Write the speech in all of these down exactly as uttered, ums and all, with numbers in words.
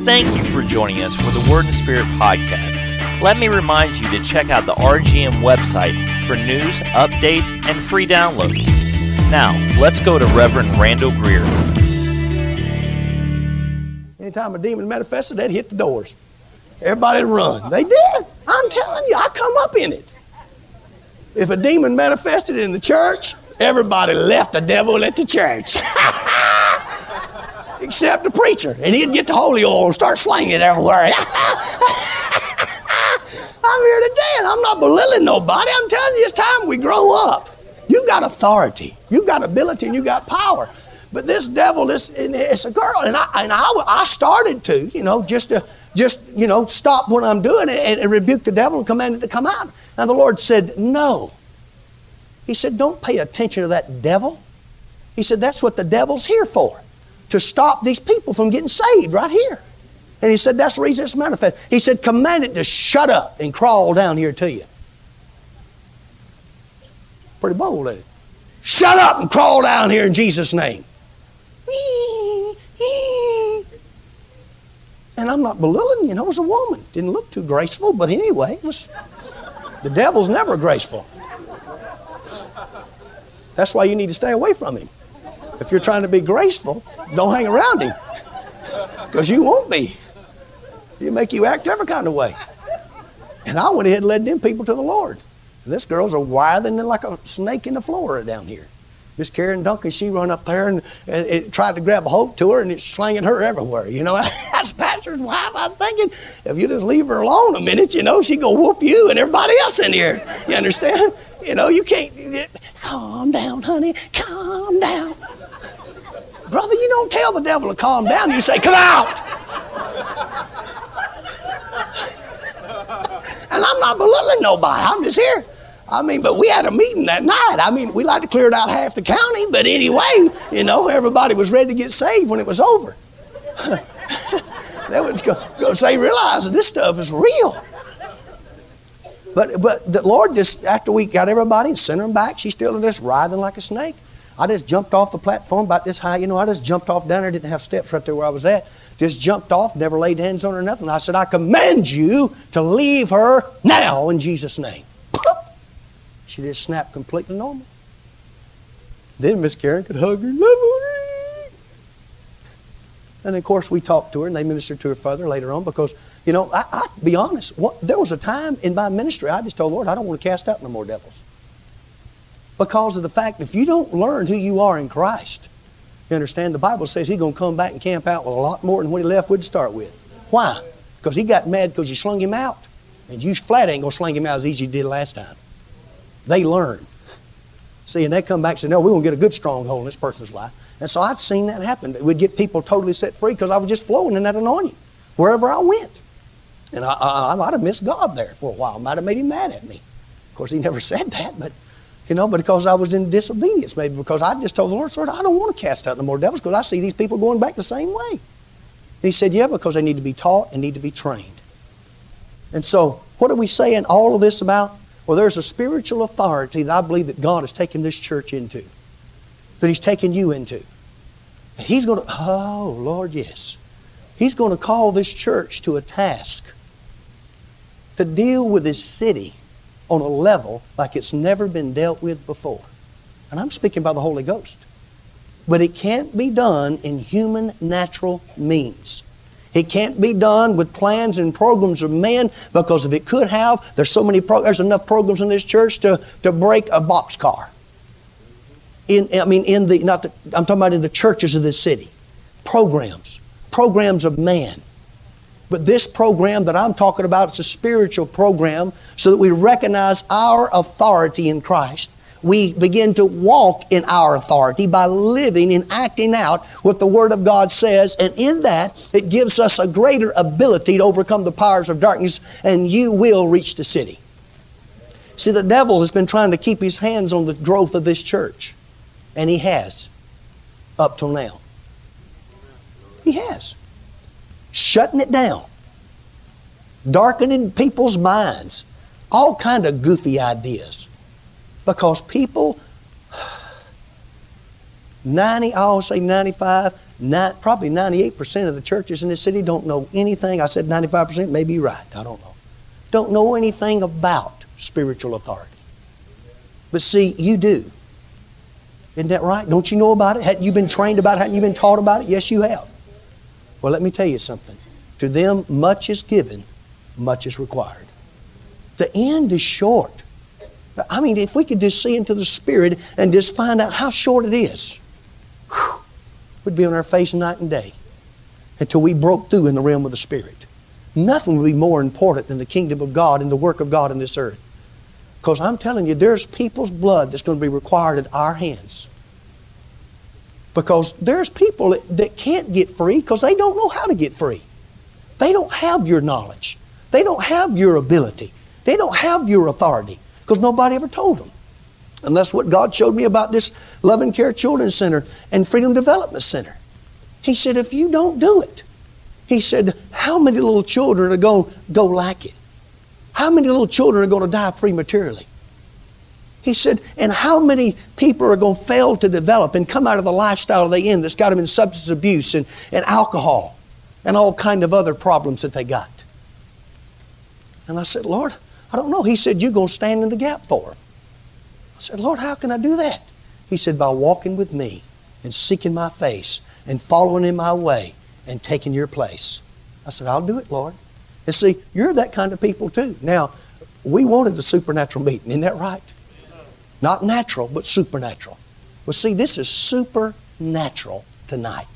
Thank you for joining us for the Word and Spirit podcast. Let me remind you to check out the R G M website for news, updates, and free downloads. Now, let's go to Reverend Randall Greer. Anytime a demon manifested, they'd hit the doors. Everybody would run. They did. I'm telling you, I come up in it. If a demon manifested in the church, everybody left the devil at the church. Except the preacher. And he'd get the holy oil and start slinging it everywhere. I'm here today and I'm not belittling nobody. I'm telling you, it's time we grow up. You got authority. You got ability and you got power. But this devil, this, it's a girl. And I, and I, I started to, you know, just to, just, you know, stop what I'm doing and, and rebuke the devil and command it to come out. And the Lord said, no. He said, don't pay attention to that devil. He said, that's what the devil's here for. To stop these people from getting saved right here. And he said, that's the reason it's manifest. He said, command it to shut up and crawl down here to you. Pretty bold, ain't it? Shut up and crawl down here in Jesus' name. And I'm not belittling, you know, it was a woman. Didn't look too graceful, but anyway, it was, the devil's never graceful. That's why you need to stay away from him. If you're trying to be graceful, don't hang around him. Because you won't be. He'll make you act every kind of way. And I went ahead and led them people to the Lord. And this girl's a writhing like a snake in the floor down here. Miss Karen Duncan, she run up there and, and it tried to grab a hold to her and it's slinging her everywhere. You know, as pastor's wife, I was thinking, if you just leave her alone a minute, you know, she gonna whoop you and everybody else in here. You understand? You know, you can't, calm down, honey, calm down. Brother, you don't tell the devil to calm down. You say, come out. And I'm not belittling nobody. I'm just here. I mean, but we had a meeting that night. I mean, we like to clear out half the county. But anyway, you know, everybody was ready to get saved when it was over. They would go, go say, realize that this stuff is real. But but the Lord just, after we got everybody and sent them back, she's still just writhing like a snake. I just jumped off the platform about this high. You know, I just jumped off down there. Didn't have steps right there where I was at. Just jumped off, never laid hands on her, nothing. I said, I command you to leave her now in Jesus' name. She just snapped completely normal. Then Miss Karen could hug her. Love her. And then, of course, we talked to her and they ministered to her further later on because, you know, I, I be honest, what, there was a time in my ministry I just told the Lord, I don't want to cast out no more devils. Because of the fact, if you don't learn who you are in Christ, you understand, the Bible says He's going to come back and camp out with a lot more than what He left with to start with. Why? Because He got mad because you slung Him out. And you flat ain't going to sling Him out as easy as you did last time. They learn. See, and they come back and say, no, we're going to get a good stronghold in this person's life. And so I'd seen that happen. We'd get people totally set free because I was just flowing in that anointing wherever I went. And I, I, I might have missed God there for a while. Might have made Him mad at me. Of course, He never said that, but you know, but because I was in disobedience, maybe because I just told the Lord, Lord, I don't want to cast out no more devils because I see these people going back the same way. And He said, yeah, because they need to be taught and need to be trained. And so, what are we saying all of this about? Well, there's a spiritual authority that I believe that God has taken this church into, that He's taken you into. And He's going to, oh, Lord, yes. He's going to call this church to a task to deal with this city on a level like it's never been dealt with before. And I'm speaking by the Holy Ghost. But it can't be done in human natural means. It can't be done with plans and programs of men because if it could have, there's so many pro- there's enough programs in this church to, to break a boxcar. In I mean in the not the, I'm talking about in the churches of this city. Programs. Programs of man. But this program that I'm talking about, it's a spiritual program so that we recognize our authority in Christ. We begin to walk in our authority by living and acting out what the Word of God says. And in that, it gives us a greater ability to overcome the powers of darkness, and you will reach the city. See, the devil has been trying to keep his hands on the growth of this church. And he has, up till now. He has. Shutting it down. Darkening people's minds. All kind of goofy ideas. Because people, ninety, I always say ninety-five, Not, probably ninety-eight percent of the churches in this city don't know anything. I said ninety-five percent, maybe you're right. I don't know. Don't know anything about spiritual authority. But see, you do. Isn't that right? Don't you know about it? Hadn't you been trained about it? Hadn't you been taught about it? Yes, you have. Well, let me tell you something. To them, much is given, much is required. The end is short. I mean, if we could just see into the Spirit and just find out how short it is, whew, we'd be on our face night and day until we broke through in the realm of the Spirit. Nothing would be more important than the kingdom of God and the work of God in this earth. Because I'm telling you, there's people's blood that's going to be required at our hands. Because there's people that, that can't get free because they don't know how to get free. They don't have your knowledge. They don't have your ability. They don't have your authority because nobody ever told them. And that's what God showed me about this Love and Care Children's Center and Freedom Development Center. He said, if you don't do it, He said, how many little children are going to go lacking? How many little children are going to die prematurely? He said, and how many people are going to fail to develop and come out of the lifestyle they in that's got them in substance abuse and, and alcohol and all kind of other problems that they got? And I said, Lord, I don't know. He said, you're going to stand in the gap for them. I said, Lord, how can I do that? He said, by walking with me and seeking my face and following in my way and taking your place. I said, I'll do it, Lord. And see, you're that kind of people too. Now, we wanted the supernatural meeting, isn't that right? Not natural, but supernatural. Well, see, this is supernatural tonight.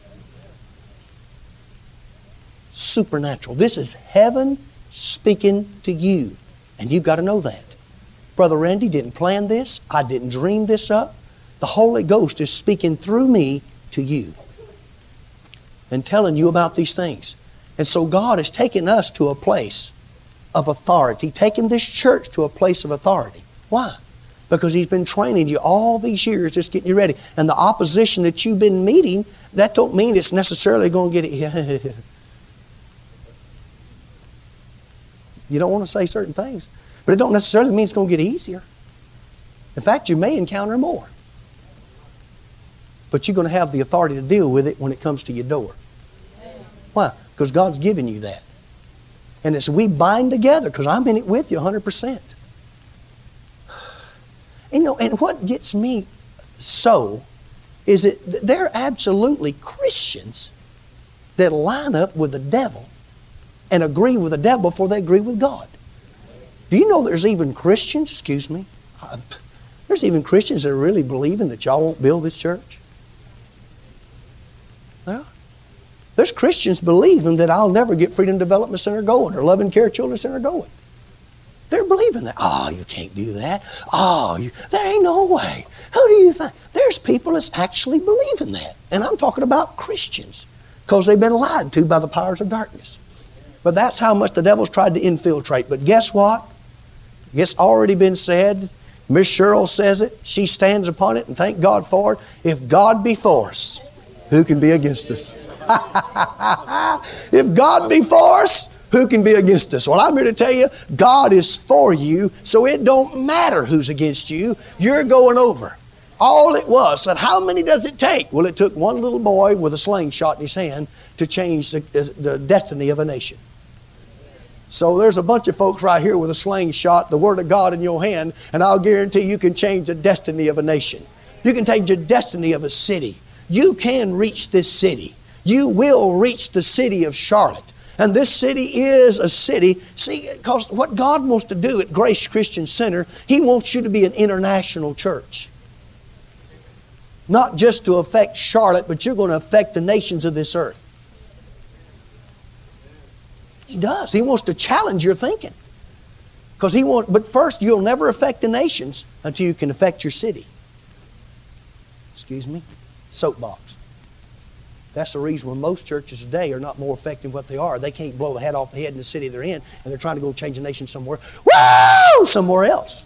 Supernatural. This is heaven speaking to you. And you've got to know that. Brother Randy didn't plan this. I didn't dream this up. The Holy Ghost is speaking through me to you and telling you about these things. And so God has taken us to a place of authority, taken this church to a place of authority. Why? Because He's been training you all these years, just getting you ready. And the opposition that you've been meeting, that don't mean it's necessarily going to get it. You don't want to say certain things, but it don't necessarily mean it's going to get easier. In fact, you may encounter more. But you're going to have the authority to deal with it when it comes to your door. Why? Because God's given you that. And it's we bind together because I'm in it with you one hundred percent. And, you know, and what gets me so is that there are absolutely Christians that line up with the devil and agree with the devil before they agree with God. Do you know there's even Christians, excuse me, uh, there's even Christians that are really believing that y'all won't build this church? Yeah. There's Christians believing that I'll never get Freedom Development Center going or Love and Care Children's Center going. They're believing that. Oh, you can't do that. Oh, you, there ain't no way. Who do you think? There's people that's actually believing that. And I'm talking about Christians because they've been lied to by the powers of darkness. But that's how much the devil's tried to infiltrate. But guess what? It's already been said. Miss Cheryl says it. She stands upon it and thank God for it. If God be for us, who can be against us? If God be for us, who can be against us? Well, I'm here to tell you, God is for you, so it don't matter who's against you. You're going over. All it was, said, how many does it take? Well, it took one little boy with a slingshot in his hand to change the, the destiny of a nation. So there's a bunch of folks right here with a slingshot, the Word of God in your hand, and I'll guarantee you can change the destiny of a nation. You can change the destiny of a city. You can reach this city. You will reach the city of Charlotte. And this city is a city, see, because what God wants to do at Grace Christian Center, He wants you to be an international church. Not just to affect Charlotte, but you're going to affect the nations of this earth. He does. He wants to challenge your thinking. Because He wants, but first, you'll never affect the nations until you can affect your city. Excuse me? Soapbox. That's the reason why most churches today are not more effective than what they are. They can't blow the hat off the head in the city they're in, and they're trying to go change the nation somewhere. Woo! Somewhere else.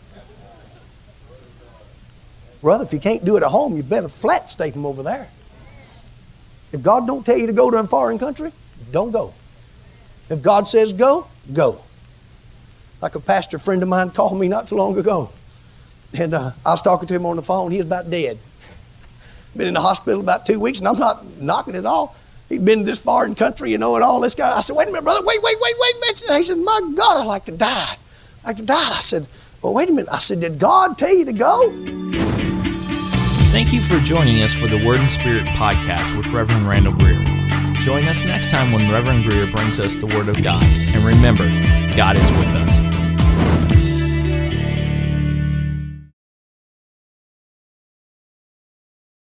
Brother, if you can't do it at home, you better flat stay from over there. If God don't tell you to go to a foreign country, don't go. If God says go, go. Like a pastor friend of mine called me not too long ago. And uh, I was talking to him on the phone. He was about dead. been in the hospital about two weeks, and I'm not knocking it all. He'd been this far in the country, you know, and all this guy. I said, wait a minute, brother, wait, wait, wait, wait a minute. He said, my God, I'd like to die. I'd like to die. I said, well, wait a minute. I said, did God tell you to go? Thank you for joining us for the Word and Spirit podcast with Reverend Randall Greer. Join us next time when Reverend Greer brings us the Word of God. And remember, God is with us.